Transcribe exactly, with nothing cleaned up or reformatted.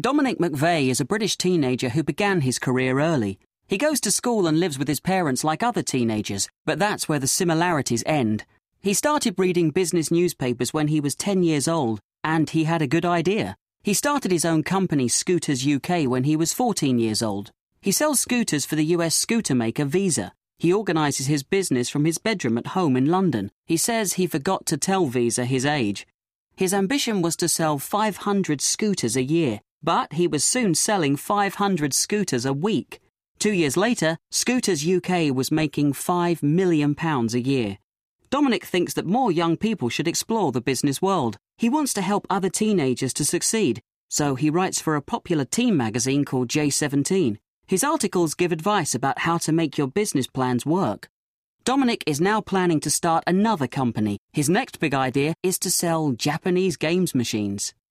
Dominic McVeigh is a British teenager who began his career early. He goes to school and lives with his parents like other teenagers, but that's where the similarities end. He started reading business newspapers when he was ten years old, and he had a good idea. He started his own company, Scooters U K, when he was fourteen years old. He sells scooters for the U S scooter maker Visa. He organises his business from his bedroom at home in London. He says he forgot to tell Visa his age. His ambition was to sell five hundred scooters a year, but he was soon selling five hundred scooters a week. Two years later, Scooters U K was making five million pounds a year. Dominic thinks that more young people should explore the business world. He wants to help other teenagers to succeed, so he writes for a popular teen magazine called J seventeen. His articles give advice about how to make your business plans work. Dominic is now planning to start another company. His next big idea is to sell Japanese games machines.